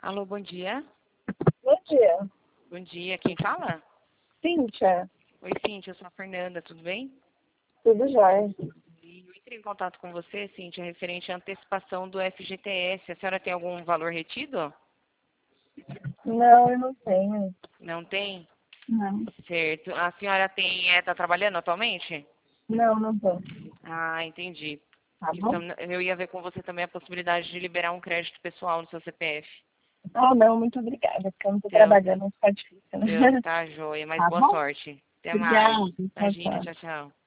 Alô, bom dia. Bom dia. Bom dia, quem fala? Cíntia, Oi, Cíntia, eu sou a Fernanda, tudo bem? tudo jóia? E eu entrei em contato com você, Cíntia, referente à antecipação do FGTS. A senhora tem algum valor retido? Não, eu não tenho. Não tem? Não. Certo. A senhora tá trabalhando atualmente? Não, não tô. Ah, entendi. Tá bom? Então, eu ia ver com você também a possibilidade de liberar um crédito pessoal no seu CPF. Ah, não, muito obrigada, porque eu não tô Então, trabalhando, não fica difícil, né? tá joia, mas Tá boa bom? sorte. Até mais. Obrigada. Tchau, Imagina, tchau. tchau, tchau.